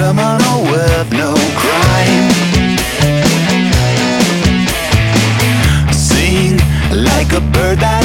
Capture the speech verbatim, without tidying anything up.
criminal with no crime. Sing like a bird that